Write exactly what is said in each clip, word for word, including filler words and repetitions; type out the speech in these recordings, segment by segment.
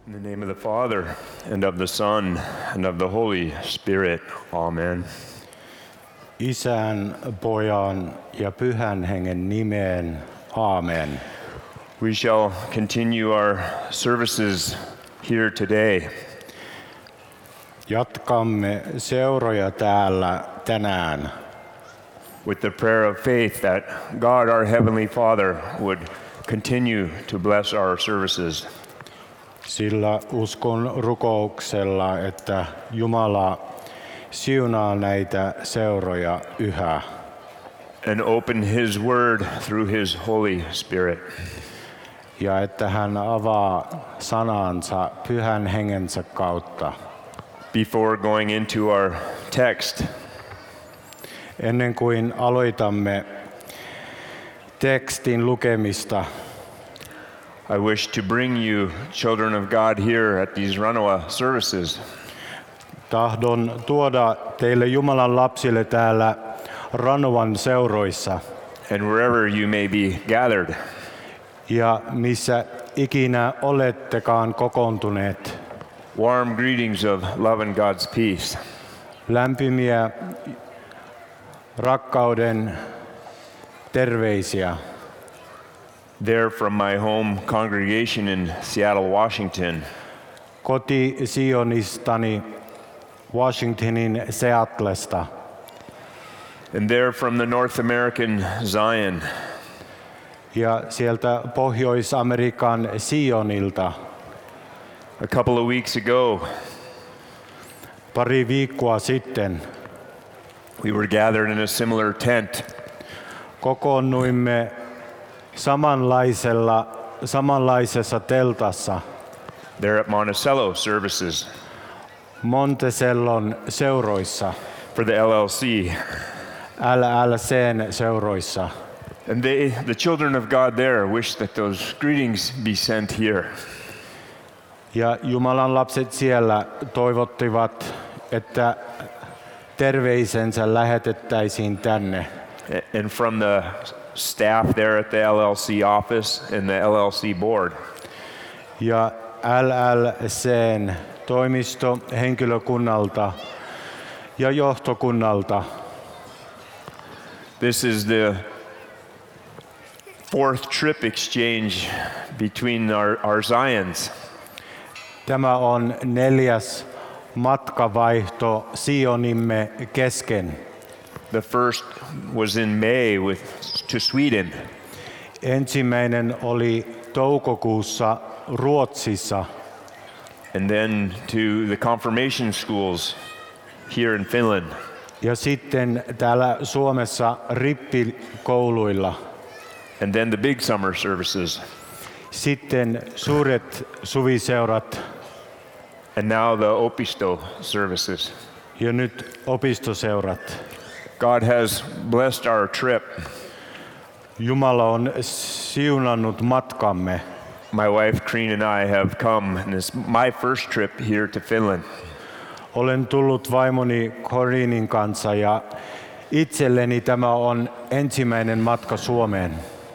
In the name of the Father, and of the Son, and of the Holy Spirit. Amen. Isän, Pojan ja Pyhän Hengen nimeen. Amen. We shall continue our services here today. Jatkamme seuroja täällä tänään with the prayer of faith that God, our Heavenly Father, would continue to bless our services. sillä uskon rukouksella, että Jumala siunaa näitä seuroja yhä. And open His Word through His Holy Spirit. Ja että hän avaa sanansa Pyhän Hengensä kautta. Before going into our text, Ennen kuin aloitamme tekstin lukemista, I wish to bring you, children of God, here at these Ranoa services, tahdon tuoda teille Jumalan lapsille täällä Ranoan seuroissa and wherever you may be gathered, ja missä ikinä olettekaan kokoontuneet, warm greetings of love and God's peace. lämpimiä rakkauden terveisiä There from my home congregation in Seattle, Washington, koti Sionistani Washingtonin Seattlesta, and there from the North American Zion, ja sieltä Pohjois-Amerikan Sionilta. a couple of weeks ago, Pari viikkoa sitten we were gathered in a similar tent, kokoonnuimme samanlaisella, samanlaisessa teltassa there at Monticello services Montesellon seuroissa, for the L L C. L L C:n seuroissa. And they, the children of God there, wish that those greetings be sent here. Ja Jumalan lapset siellä toivottivat, että terveisensä lähetettäisiin tänne. And from the staff there at the L L C office and the L L C board. Ja L L C:n toimisto henkilökunnalta ja johtokunnalta. This is the fourth trip exchange between our, our Zions. Tämä on neljäs matkavaihto Sionimme kesken. The first was in May with, to Sweden. Ensimmäinen oli toukokuussa Ruotsissa And then to the confirmation schools here in Finland. ja sitten täällä Suomessa rippikouluilla. And then the big summer services. Sitten suuret suviseurat And now the Opisto services. ja nyt opistoseurat. God has blessed our trip. Jumala on siunannut matkamme. My wife, Kreen, and I have come, and it's my first trip here to Finland. Olen tullut vaimoni Corinin kanssa ja itselleni tämä on ensimmäinen matka Suomeen.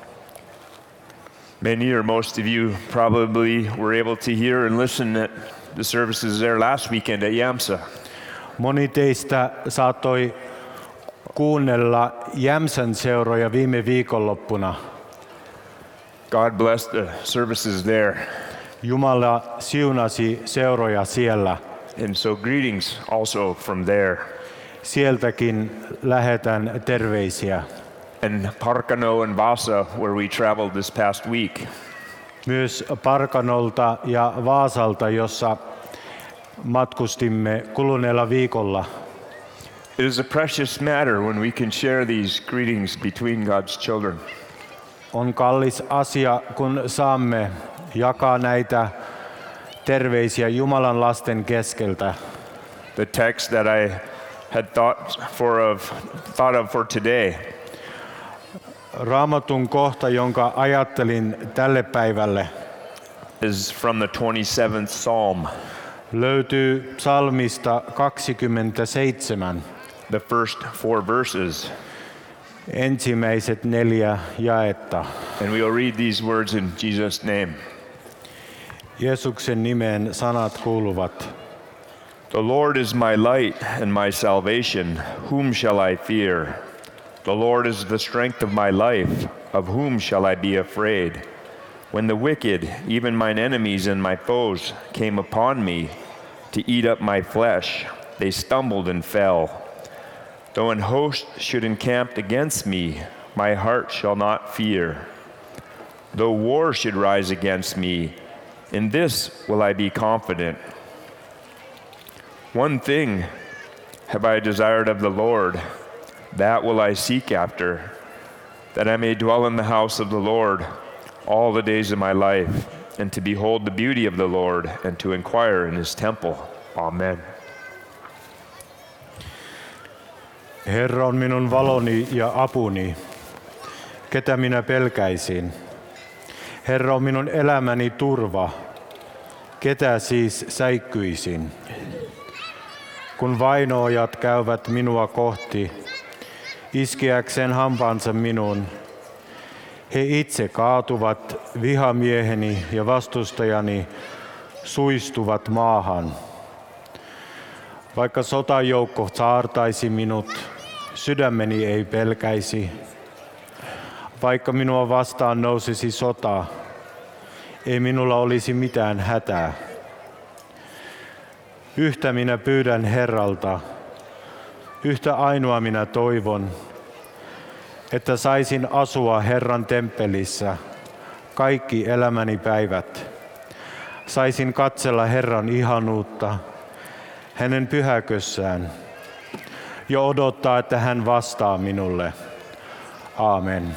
Many or most of you probably were able to hear and listen at the services there last weekend at Jämsä. Moni teistä saattoi kuunnella Jämsän seuroja viime viikonloppuna. God bless the services there. Jumala siunasi seuroja siellä. And so greetings also from there. Sieltäkin lähetän terveisiä. And Parkano and Vasa, where we traveled this past week. Myös Parkanolta ja Vaasalta, jossa matkustimme kuluneella viikolla. It is a precious matter when we can share these greetings between God's children. On kallis asia, kun saamme jakaa näitä terveisiä Jumalan lasten keskeltä. The text that I had thought for of thought of for today Raamatun kohta, jonka ajattelin tälle päivälle, is from the twenty-seventh Psalm, löytyy psalmista kaksikymmentäseitsemän, the first four verses. ensimmäiset neljä jaetta. And we will read these words in Jesus' name. Jeesuksen nimeen sanat kuuluvat. The Lord is my light and my salvation. Whom shall I fear? The Lord is the strength of my life. Of whom shall I be afraid? When the wicked, even mine enemies and my foes, came upon me to eat up my flesh, they stumbled and fell. Though an host should encamp against me, my heart shall not fear. Though war should rise against me, in this will I be confident. One thing have I desired of the Lord, that will I seek after, that I may dwell in the house of the Lord all the days of my life, and to behold the beauty of the Lord, and to inquire in his temple. Amen. Herra on minun valoni ja apuni. Ketä minä pelkäisin? Herra on minun elämäni turva. Ketä siis säikkyisin? Kun vainoajat käyvät minua kohti, iskeäkseen hampaansa minuun, he itse kaatuvat, vihamieheni ja vastustajani suistuvat maahan. Vaikka sotajoukko saartaisi minut, sydämeni ei pelkäisi. Vaikka minua vastaan nousisi sota, ei minulla olisi mitään hätää. Yhtä minä pyydän Herralta, yhtä ainoa minä toivon, että saisin asua Herran temppelissä kaikki elämäni päivät. Saisin katsella Herran ihanuutta hänen pyhäkössään ja odottaa, että hän vastaa minulle. Aamen.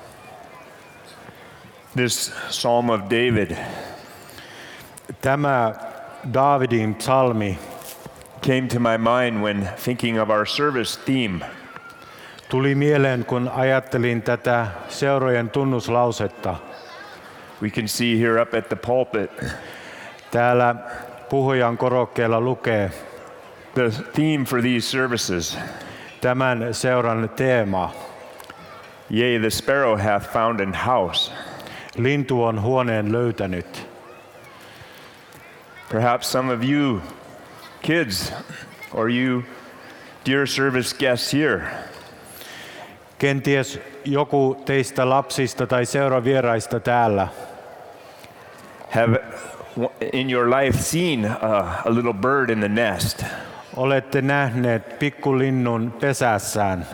This Psalm of David Tämä Daavidin psalmi came to my mind when thinking of our service theme. tuli mieleen, kun ajattelin tätä seurojen tunnuslausetta. We can see here up at the pulpit Täällä puhujan korokkeella lukee the theme for these services. tämän seuran teema. Yea, the sparrow hath found an house. Lintu on huoneen löytänyt. Perhaps some of you kids or you dear service guests here Kenties joku teistä lapsista tai seuravieraista täällä have in your life seen a, a little bird in the nest. olette nähneet pikkulinnun pesässään.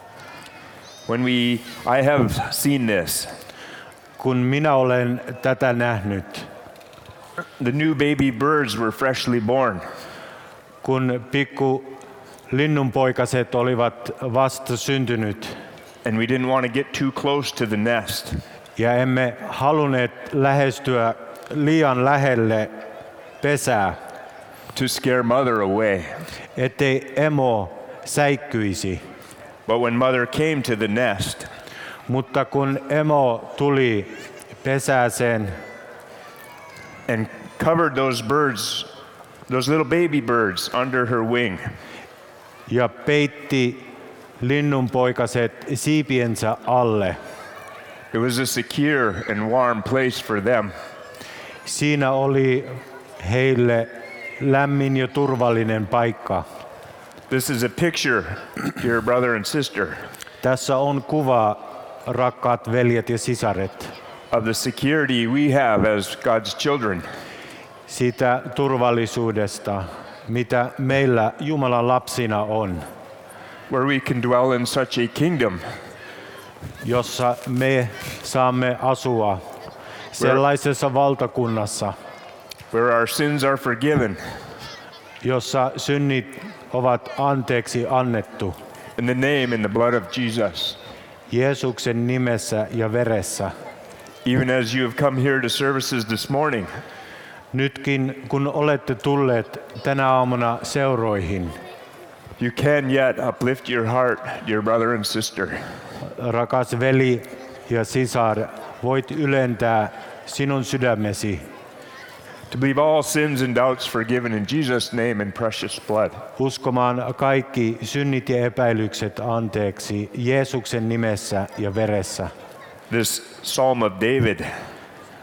When we, I have seen this. Kun minä olen tätä nähnyt, The new baby birds were freshly born. kun pikku linnunpoikaset olivat vasta syntynyt And we didn't want to get too close to the nest. ja emme halunneet lähestyä liian lähelle pesää, To scare mother away. ettei emo säikkyisi. But when mother came to the nest, Mutta kun emo tuli pesääseen and covered those birds, those little baby birds, under her wing, ja peitti linnunpoikaset siipiensä alle, it was a secure and warm place for them. siinä oli heille lämmin ja turvallinen paikka. This is a picture, dear brother and sister, Tässä on kuva, rakkaat veljet ja sisaret, of the security we have as God's children. siitä turvallisuudesta, mitä meillä Jumalan lapsina on, Where we can dwell in such a kingdom jossa me saamme asua sellaisessa valtakunnassa, where our sins are forgiven jossa synnit ovat anteeksi annettu in the name and the blood of Jesus. Jeesuksen nimessä ja veressä. Even as you have come here to services this morning, Nytkin kun olette tulleet tänä aamuna seuroihin, you can yet uplift your heart, dear brother and sister, rakas veli ja sisar, voit ylentää sinun sydämesi to believe all sins and doubts forgiven in Jesus' name and precious blood. uskomaan kaikki synnit ja epäilykset anteeksi Jeesuksen nimessä ja veressä. This Psalm of David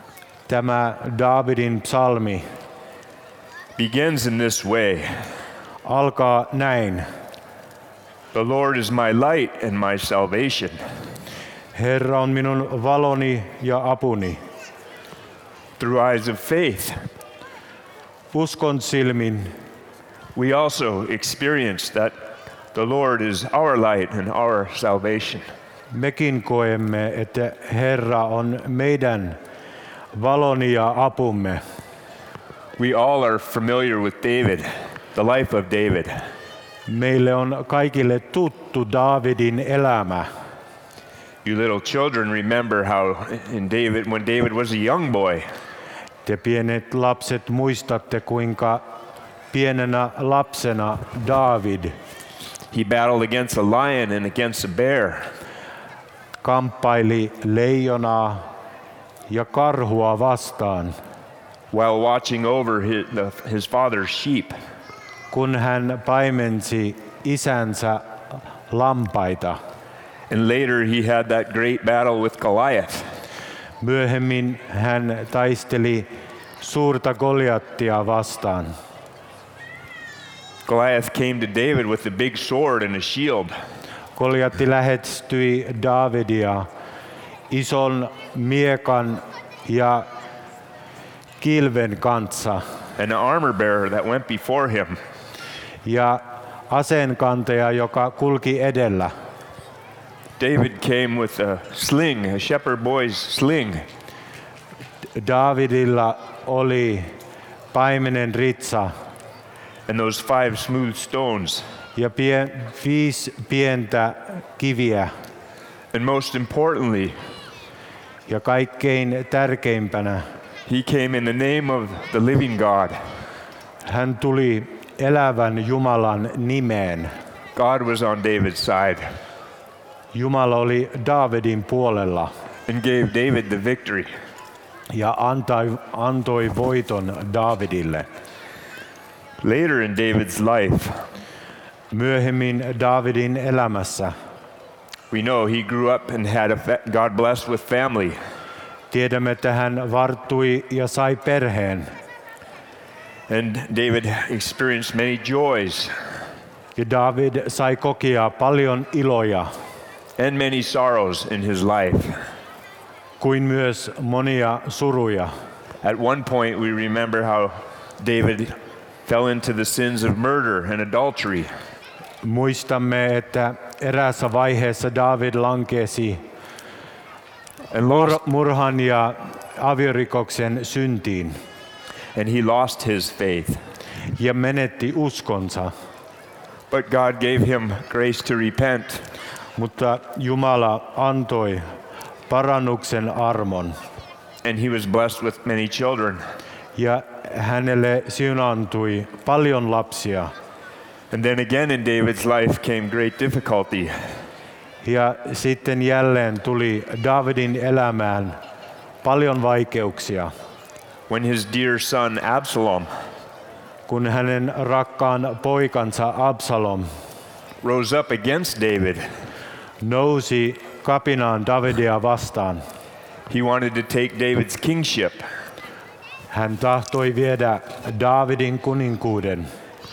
Tämä Daavidin psalmi begins in this way. alkaa näin. The Lord is my light and my salvation. Herra on minun valoni ja apuni. Through eyes of faith, Uskon silmin we also experience that the Lord is our light and our salvation. mekin koemme, että Herra on meidän valoni ja apumme. We all are familiar with David, the life of David. Meille on kaikille tuttu Daavidin elämä. You little children remember how in David, when David was a young boy, Te pienet lapset muistatte, kuinka pienenä lapsena Daavid he battled against a lion and against a bear. kamppaili leijonaa ja karhua vastaan, while watching over his, the, his father's sheep. kun hän paimensi isänsä lampaita. And later he had that great battle with Goliath. Myöhemmin hän taisteli suurta Goliattia vastaan. Goliath came to David with a big sword and a shield. Goliatti lähestyi Daavidia ison miekan ja kilven kanssa, and an armor bearer that went before him. ja aseenkantaja, joka kulki edellä. David came with a sling, a shepherd boy's sling. Daavidilla oli paimenen ritsa And those five smooth stones. ja pien, viisi pientä kiviä. And most importantly, Ja kaikkein tärkeimpänä he came in the name of the living God. hän tuli elävän Jumalan nimeen. God was on David's side Jumala oli Daavidin puolella and gave David the victory. ja antoi, antoi voiton Daavidille. Later in David's life, Myöhemmin Daavidin elämässä we know he grew up and had a fa- God blessed with family. tiedämme, että hän varttui ja sai perheen. And David experienced many joys Ja Daavid sai kokea paljon iloja, and many sorrows in his life. kuin myös monia suruja. At one point, we remember how David fell into the sins of murder and adultery. Muistamme, että eräässä vaiheessa Daavid lankesi And, mur- lost, murhan ja aviorikoksen syntiin and he lost his faith. ja menetti uskonsa. But God gave him grace to repent. Mutta Jumala antoi parannuksen armon And he was blessed with many children. ja hänelle siunaantui paljon lapsia. And then again in David's life came great difficulty. Ja sitten jälleen tuli Daavidin elämään paljon vaikeuksia, When his dear son Absalom kun hänen rakkaan poikansa Absalom rose up against David, nousi kapinaan Davidia vastaan. he wanted to take David's kingship. Hän tahtoi viedä Daavidin kuninkuuden.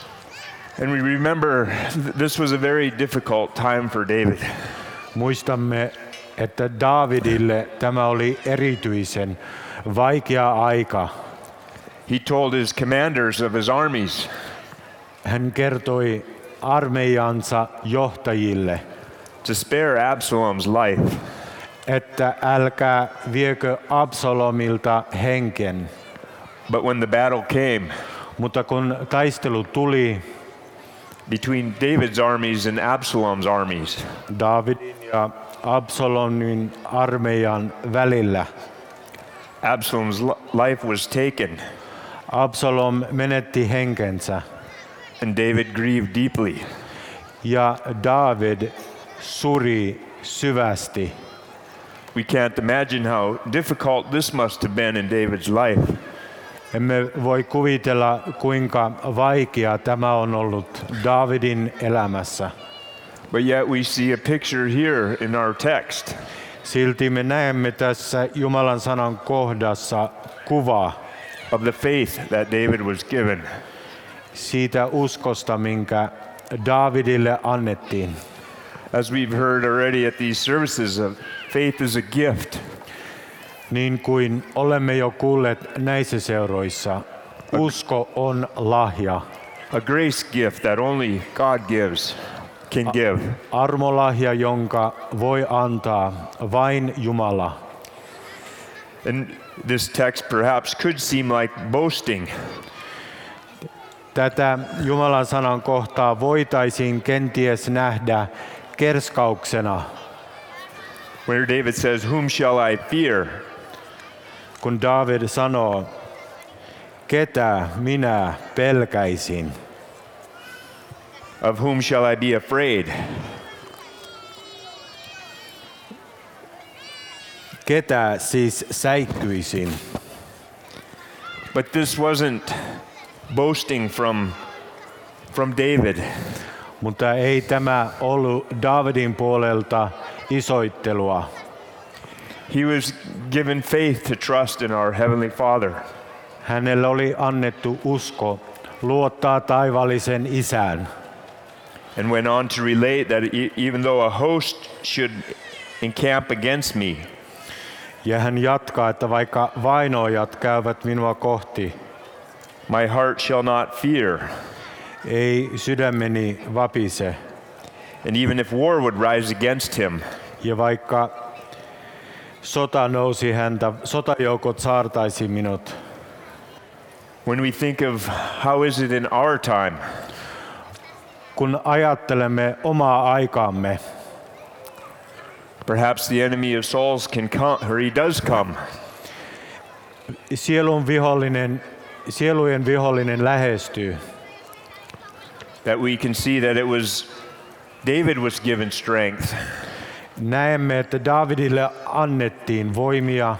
And we remember th- this was a very difficult time for David. Muistamme, että Daavidille tämä oli erityisen vaikea aika. He told his commanders of his armies, Hän kertoi armeijansa johtajille, to spare Absalom's life. että älkää viekö Absalomilta henken. But when the battle came Mutta kun taistelu tuli between David's armies and Absalom's armies, Daavidin ja Absalomin armeijan välillä, Absalom's li- life was taken, Absalom menetti henkensä and David grieved deeply. ja Daavid suri syvästi. We can't imagine how difficult this must have been in David's life. Emme voi kuvitella, kuinka vaikea tämä on ollut Daavidin elämässä. But yet we see a picture here in our text Silti me näemme tässä Jumalan sanan kohdassa kuvaa of the faith that David was given. siitä uskosta, minkä Daavidille annettiin. As we've heard already at these services, uh, faith is a gift. Niin kuin olemme jo kuulleet näissä seuroissa, usko on lahja. A grace gift that only God gives, can give. Armolahja, jonka voi antaa vain Jumala. And this text perhaps could seem like boasting. Tätä Jumalan sanan kohtaa voitaisiin kenties nähdä kerskauksena, Where David says, "Whom shall I fear?" kun Daavid sanoo, ketä minä pelkäisin, Of whom shall I be afraid? ketä siis säikkyisin. But this wasn't boasting from, from David. Mutta ei tämä ollut Daavidin puolelta isoittelua. He was given faith to trust in our Heavenly Father. Hänelle oli annettu usko luottaa taivaallisen Isään. And went on to relate that e- even though a host should encamp against me, Ja hän jatkaa, että vaikka vainoajat käyvät minua kohti, my heart shall not fear. ei sydämeni vapise. And even if war would rise against him, Ja vaikka sota nousi häntä, sotajoukot saartaisi minut. when we think of how is it in our time, Kun ajattelemme omaa aikaamme, perhaps the enemy of souls can come, or he does come. sielun vihollinen, sielujen vihollinen lähestyy. That we can see that it was David was given strength. Näemme, että Daavidille annettiin voimia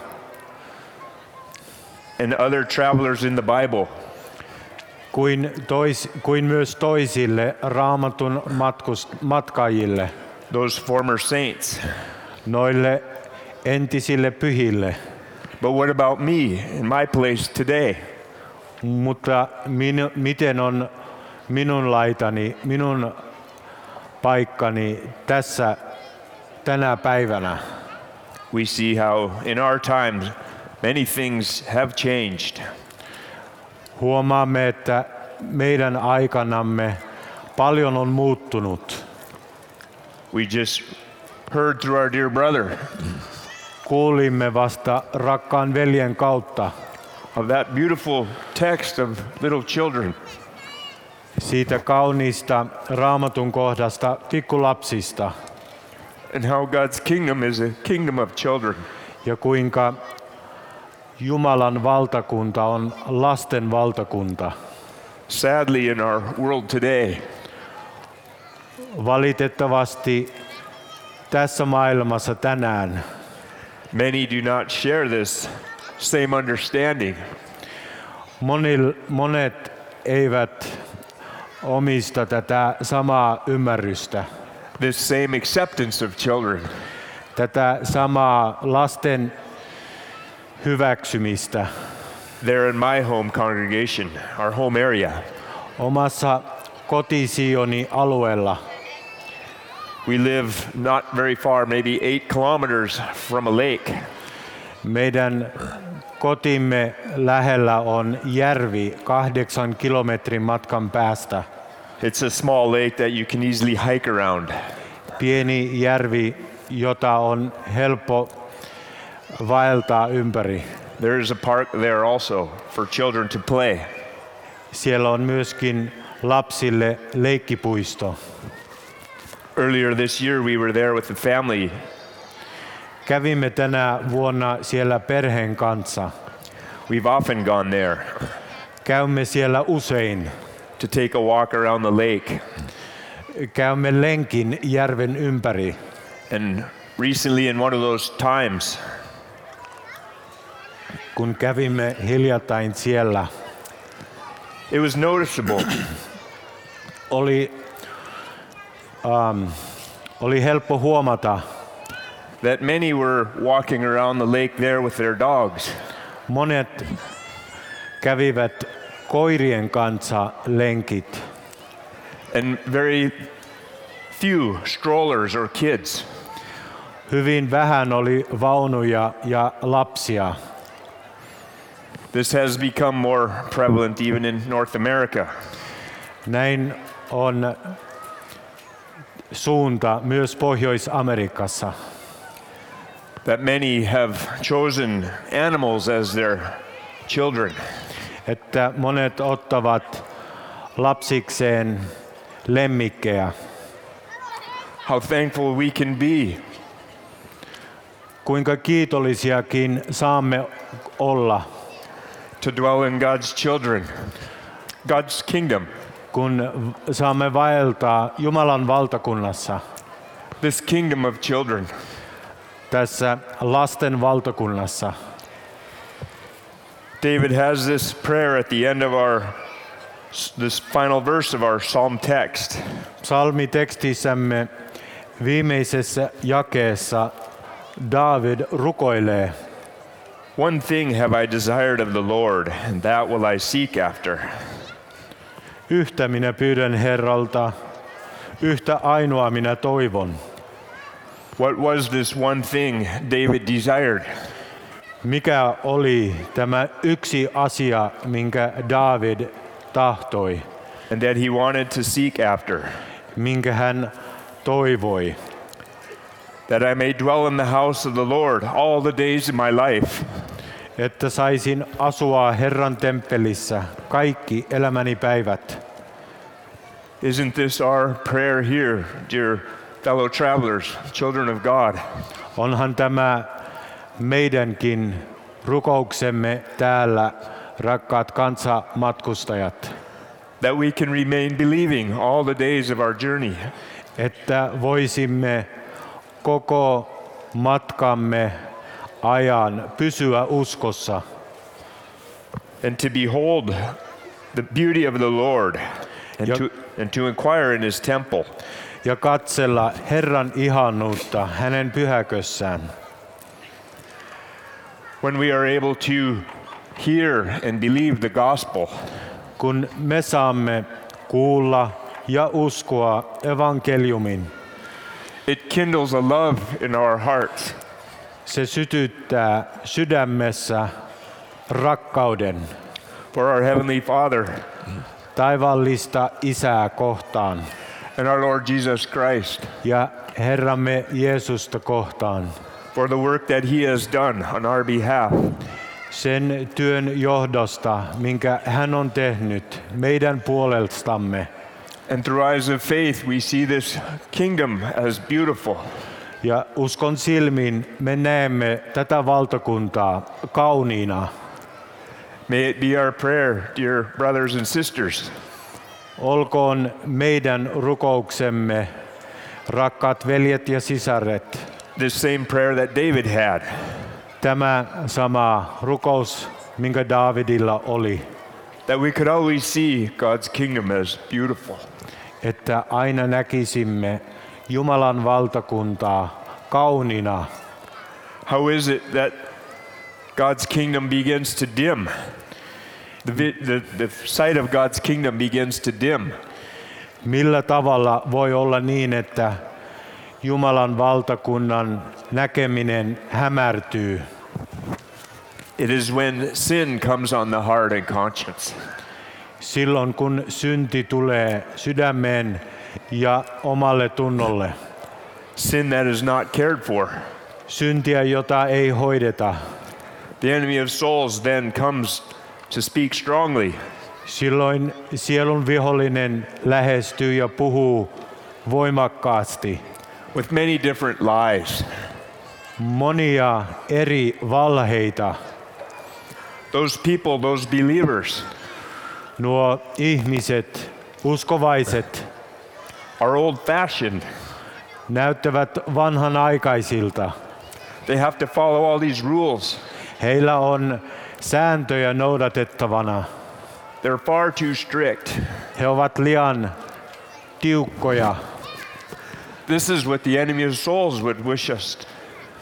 And other travelers in the Bible, kuin, tois, kuin myös toisille Raamatun matkust, matkaajille, those former saints. noille entisille pyhille. But what about me in my place today? Mutta min, miten on minun laitani, minun paikkani tässä tänä päivänä? We see how in our times many things have changed. Huomaamme, että meidän aikanamme paljon on muuttunut. We just heard through our dear brother Kuulimme vasta rakkaan veljen kautta of that beautiful text of little children. siitä kauniista Raamatun kohdasta pikkulapsista And how God's kingdom is a kingdom of children. ja kuinka Jumalan valtakunta on lasten valtakunta. Sadly, in our world today, Valitettavasti tässä maailmassa tänään many do not share this same understanding. monil, monet eivät omista tätä samaa ymmärrystä, This same acceptance of children. tätä samaa lasten hyväksymistä There in my home congregation, our home area, omassa kotisioni alueella. we live not very far, maybe eight kilometers from a lake. Meidän kotimme lähellä on järvi kahdeksan kilometrin matkan päästä. It's a small lake that you can easily hike around. Pieni järvi, jota on helppo vaeltaa ympäri. There is a park there also for children to play. Siellä on myöskin lapsille leikkipuisto. Earlier this year, we were there with the family. Kävimme tänä vuonna siellä perheen kanssa. We've often gone there Käymme siellä usein. to take a walk around the lake. Käymme lenkin järven ympäri. And recently, in one of those times, Kun kävimme hiljattain siellä, it was noticeable oli, um, oli helppo huomata, that many were walking around the lake there with their dogs. Monet kävivät koirien kanssa lenkit. And very few strollers or kids. Hyvin vähän oli vaunuja ja lapsia. This has become more prevalent even in North America. Näin on suunta myös Pohjois-Amerikassa. That many have chosen animals as their children. Että monet ottavat lapsikseen lemmikkejä. How thankful we can be Kuinka kiitollisiakin saamme olla, to dwell in God's children, God's kingdom. kun saamme vaeltaa Jumalan valtakunnassa, This kingdom of children. tässä lasten valtakunnassa. David has this prayer at the end of our this final verse of our psalm text. Psalmitekstissämme viimeisessä jakeessa David rukoilee: One thing have I desired of the Lord, and that will I seek after. Yhtä minä pyydän Herralta, yhtä ainoa minä toivon. What was this one thing David desired? Mikä oli tämä yksi asia, minkä David tahtoi, And that he wanted to seek after? minkä hän toivoi? That I may dwell in the house of the Lord all the days of my life. Että saisin asua Herran temppelissä kaikki elämäni päivät. Isn't this our prayer here, dear fellow travelers, children of God? Onhan tämä meidänkin rukouksemme täällä, rakkaat kansamatkustajat, That we can remain believing all the days of our journey. että voisimme koko matkamme ajan pysyä uskossa And to behold the beauty of the Lord, and Ja- to, and to inquire in his temple. ja katsella Herran ihanuutta hänen pyhäkössään. When we are able to hear and believe the gospel, Kun me saamme kuulla ja uskoa evankeliumin, it kindles a love in our hearts se sytyttää sydämessä rakkauden for our Heavenly Father taivaallista Isää kohtaan and our Lord Jesus Christ, ja Herramme Jeesusta kohtaan. for the work that he has done on our behalf. Sen työn johdosta, minkä hän on tehnyt meidän puolestamme. And through eyes of faith, we see this kingdom as beautiful. Ja uskon silmin me näemme tätä valtakuntaa kauniina. May it be our prayer, dear brothers and sisters, Olkoon meidän rukouksemme, rakkaat veljet ja sisaret, this same prayer that David had. tämä sama rukous, minkä Daavidilla oli, That we could always see God's kingdom as beautiful. että aina näkisimme Jumalan valtakuntaa kauniina. How is it that God's kingdom begins to dim? The, vi- the, the sight of God's kingdom begins to dim. Millä tavalla voi olla niin, että Jumalan valtakunnan näkeminen hämärtyy? It is when sin comes on the heart and conscience. Silloin kun synti tulee sydämeen ja omalle tunnolle. Sin that is not cared for. Syntiä, jota ei hoideta. The enemy of souls then comes to speak strongly. Silloin sielun vihollinen lähestyy ja puhuu voimakkaasti. With many different lies. Monia eri valheita. Those people, those believers, Nuo ihmiset, uskovaiset, are old-fashioned. näyttävät vanhanaikaisilta. They have to follow all these rules. Heillä on sääntöjä noudatettavana. They're far too strict. He ovat liian tiukkoja. This is what the enemy of souls would wish us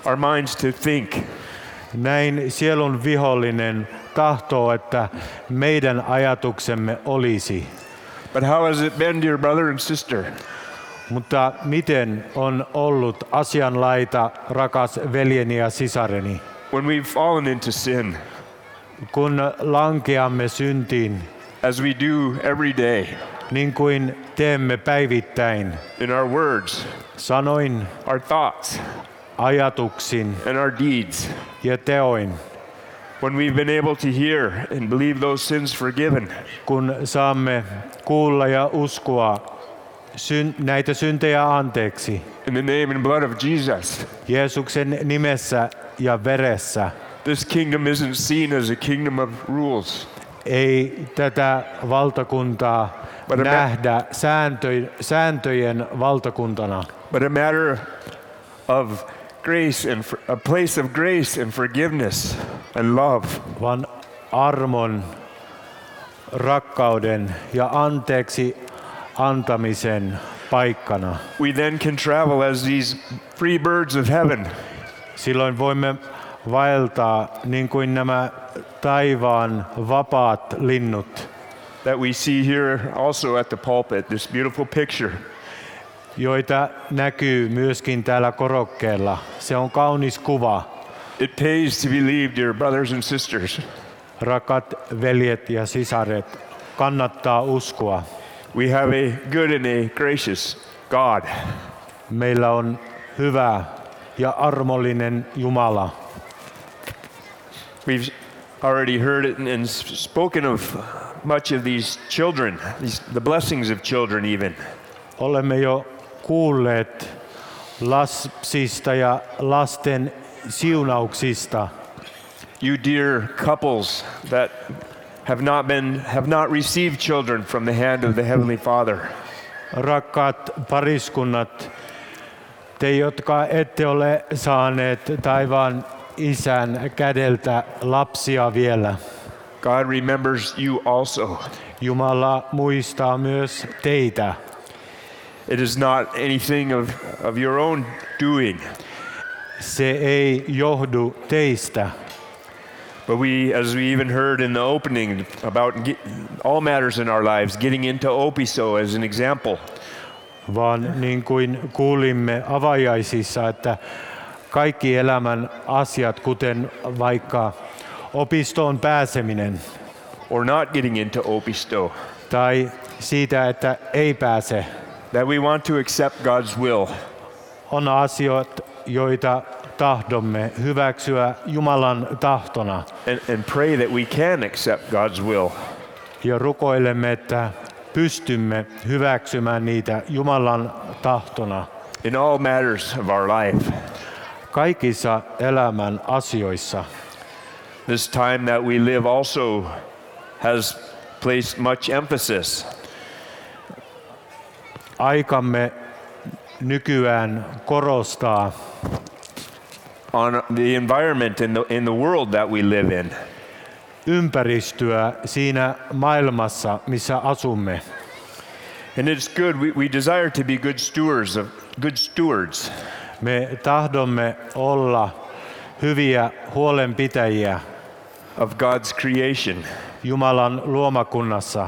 our minds to think. Näin sielun vihollinen tahtoo, että meidän ajatuksemme olisi. But how has it been, dear brother and sister? Mutta miten on ollut asianlaita, rakas veljeni ja sisareni? When we've fallen into sin, Kun lankeamme syntiin, as we do every day, niin kuin teemme päivittäin, in our words, sanoin, our thoughts, ajatuksin and our deeds, ja teoin, when we've been able to hear and believe those sins forgiven, kun saamme kuulla ja uskoa syn- näitä syntejä anteeksi in the name and blood of Jesus, Jeesuksen nimessä ja veressä, this kingdom isn't seen as a kingdom of rules, ei tätä valtakuntaa But a ma- nähdä sääntö- sääntöjen valtakuntana, but a matter of grace and for- a place of grace and forgiveness and love. vaan armon, rakkauden ja anteeksi antamisen paikkana. We then can travel as these free birds of heaven, Silloin voimme vaeltaa niin kuin nämä taivaan vapaat linnut, that we see here also at the pulpit, this beautiful picture. joita näkyy myöskin täällä korokkeella. Se on kaunis kuva. It pays to believe, dear brothers and sisters. Rakat veljet ja sisaret, kannattaa uskoa. We have a good and a gracious God. Meillä on hyvä ja armollinen Jumala. We've already heard it and and spoken of much of these children, these, the blessings of children even. Olemme jo kuulleet lapsista ja lasten siunauksista. You dear couples that have not been have not received children from the hand of the Heavenly Father. Rakkaat pariskunnat, te jotka ette ole saaneet taivaan isän kädeltä lapsia vielä. God remembers you also. Jumala muistaa myös teitä. It is not anything of, of your own doing, Se ei johdu teistä, but we, as we even heard in the opening about get, all matters in our lives, getting into Opiso as an example. vaan niin kuin kuulimme avajaisissa, että kaikki elämän asiat, kuten vaikka opistoon pääseminen Or not getting into Opisto, tai siitä, että ei pääse, that we want to accept God's will. on asioita, joita tahdomme hyväksyä Jumalan tahtona. And, and pray that we can accept God's will. Ja rukoilemme, että pystymme hyväksymään niitä Jumalan tahtona In all matters of our life. kaikissa elämän asioissa. This time that we live also has placed much emphasis Aikamme nykyään korostaa on the environment in the, in the world that we live in. ympäristöä siinä maailmassa, missä asumme. And it's good. We, we desire to be good stewards of good stewards Me tahdomme olla hyviä huolenpitäjiä of God's creation. Jumalan luomakunnassa.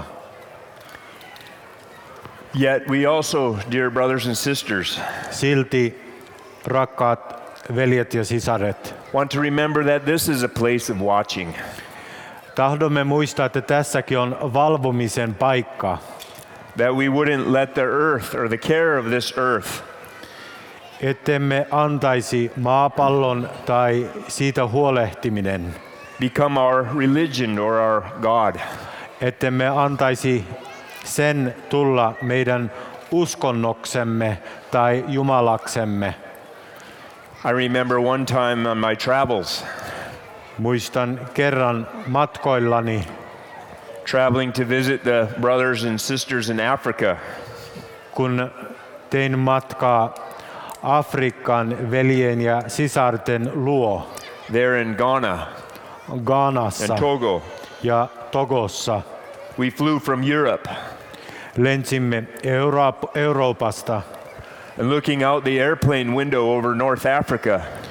Yet we also, dear brothers and sisters, Silti, rakkaat veljet ja sisaret, want to remember that this is a place of watching. tahdomme muistaa, että tässäkin on valvomisen paikka. That we wouldn't let the earth or the care of this earth Ettemme antaisi maapallon tai siitä huolehtiminen. become our religion or our God. Ettemme antaisi sen tulla meidän uskonnoksemme tai jumalaksemme. I remember one time on my travels, Muistan kerran matkoillani, traveling to visit the brothers and sisters in Africa. kun tein matkaa Afrikan veljen ja sisarten luo There in Ghana Ghanassa and Togo. ja Togossa. We flew from Europe, Lensimme Euroop- Euroopasta and looking out the airplane window over North Africa,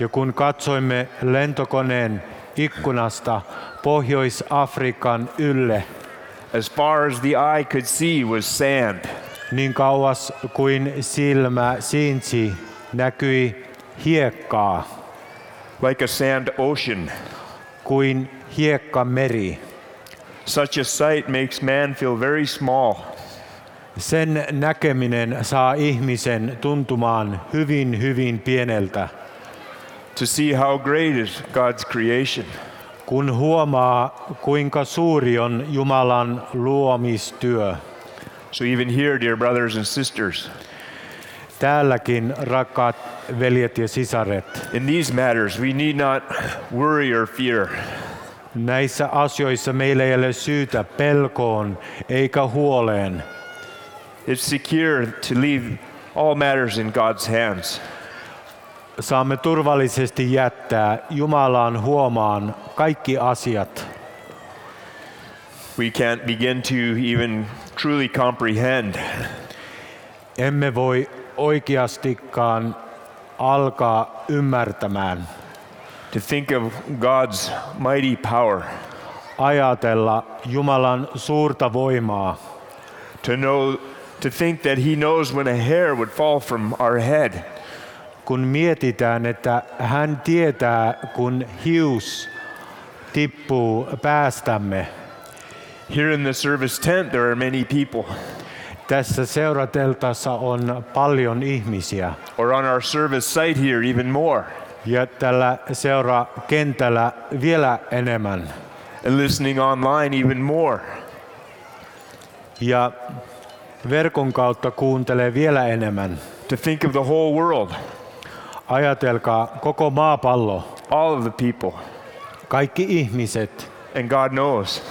Ja kun katsoimme lentokoneen ikkunasta Pohjois-Afrikan ylle, As far as the eye could see was sand. niin kauas kuin silmä siinsi näkyi hiekkaa, Like a sand ocean. kuin hiekkameri. Such a sight makes man feel very small. Sen näkeminen saa ihmisen tuntumaan hyvin, hyvin pieneltä, To see how great is God's creation. kun huomaa, kuinka suuri on Jumalan luomistyö. So even here, dear brothers and sisters, Täälläkin, rakkaat veljet ja sisaret, in these matters we need not worry or fear. näissä asioissa meillä ei ole syytä pelkoon eikä huoleen. It's secure to leave all matters in God's hands. Saamme turvallisesti jättää Jumalaan huomaan kaikki asiat. We can't begin to even truly comprehend Emme voi oikeastikaan alkaa ymmärtämään, to think of God's mighty power, ajatella Jumalan suurta voimaa, to know, to think that He knows when a hair would fall from our head. kun mietitään, että hän tietää, kun hius tippuu päästämme. Here in the service tent, there are many people, Tässä seurateltassa on paljon ihmisiä or on our service site here, even more, ja tällä seurakentällä vielä enemmän. and listening online, even more. Ja verkon kautta kuuntelee vielä enemmän. To think of the whole world, Ajatelkaa koko maapallo, all of the people, kaikki ihmiset, and God knows.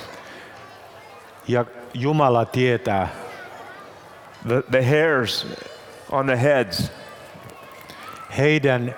ja Jumala tietää The, the hairs on the heads, heidän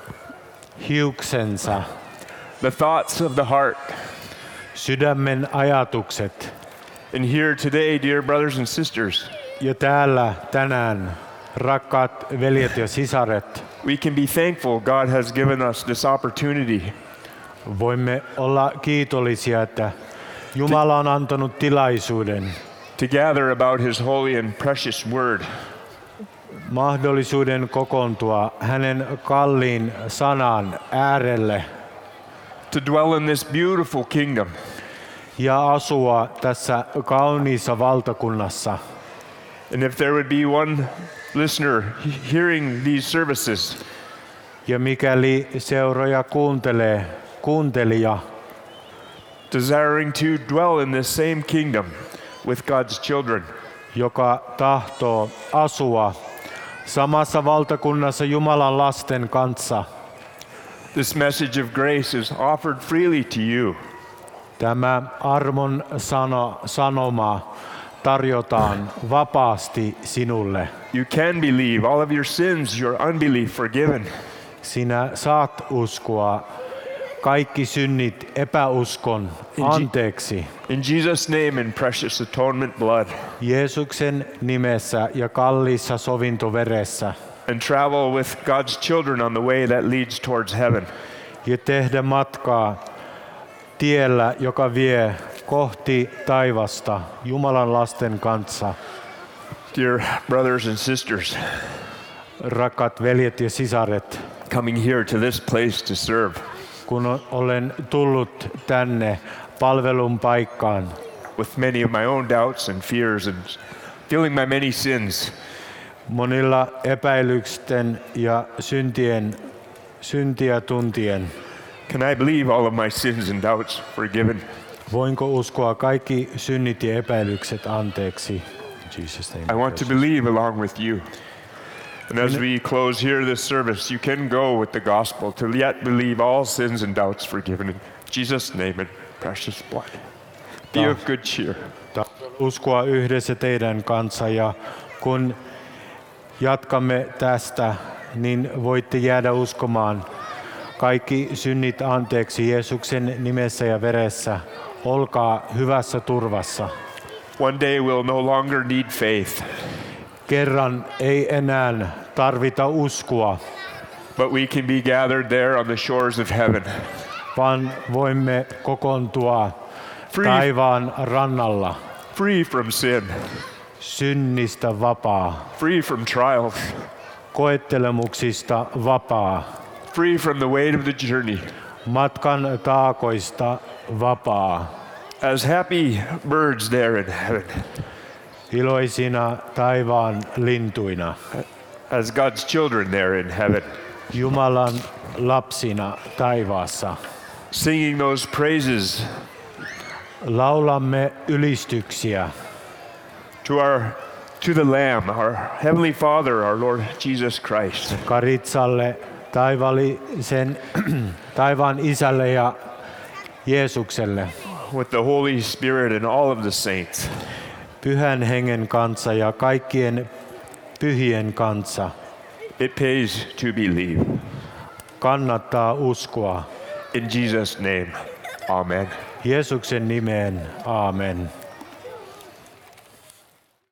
hiuksensa, the thoughts of the heart. sydämen ajatukset. And here today, dear brothers and sisters, Ja täällä tänään, rakkaat veljet ja sisaret, we can be thankful God has given us this opportunity voimme olla kiitollisia, että Jumala on antanut tilaisuuden, to gather about His holy and precious word. mahdollisuuden kokoontua hänen kalliin sanan äärelle To dwell in this beautiful kingdom. ja asua tässä kauniissa valtakunnassa. And if there would be one listener he- hearing these services Ja mikäli seuraaja kuuntelee, kuuntelija, desiring to dwell in this same kingdom with God's children, joka tahtoo asua samassa valtakunnassa Jumalan lasten kanssa, this message of grace is offered freely to you. tämä armon sano, sanoma tarjotaan vapaasti sinulle. You can believe all of your sins, your unbelief forgiven. Sinä saat uskoa kaikki synnit epäuskon anteeksi In Jesus' name and precious atonement blood, Jeesuksen nimessä ja kalliissa sovintoveressä, and travel with God's children on the way that leads towards heaven. ja tehdä matkaa tiellä, joka vie kohti taivasta Jumalan lasten kanssa. Dear brothers and sisters, Rakkaat veljet ja sisaret, coming here to this place to serve, kun olen tullut tänne palvelun paikkaan, with many of my own doubts and fears and feeling my many sins, monilla epäilyksten ja syntien, syntiä tuntien, can I believe all of my sins and doubts forgiven? voinko uskoa kaikki synnit ja epäilykset anteeksi? In Jesus' name, I want to precious. believe along with you. And as we close here this service, you can go with the gospel to yet believe all sins and doubts forgiven. In Jesus' name and precious blood. Be of good cheer. Tahdon uskoa yhdessä teidän kanssa, ja kun jatkamme tästä, niin voitte jäädä uskomaan kaikki synnit anteeksi Jeesuksen nimessä ja veressä. Olkaa hyvässä turvassa. One day we'll no longer need faith. Kerran ei enää tarvita uskoa. but we can be gathered there on the shores of heaven. vaan voimme kokoontua Free, taivaan rannalla, free from sin, synnistä vapaa, free from trials, koettelemuksista vapaa, free from the weight of the journey. matkan taakoista vapaa, As happy birds there in heaven, iloisina taivaan lintuina, as God's children there in heaven, Jumalan lapsina taivaassa. singing those praises Laulamme ylistyksiä to our to the Lamb, our Heavenly Father, our Lord Jesus Christ. Karitsalle, taivallisen, taivaan isälle ja Jeesukselle, With the Holy Spirit and all of the saints. Pyhän Hengen kanssa ja kaikkien pyhien kanssa. It pays to believe. Kannattaa uskoa. In Jesus' name, amen. Jeesuksen nimeen, aamen.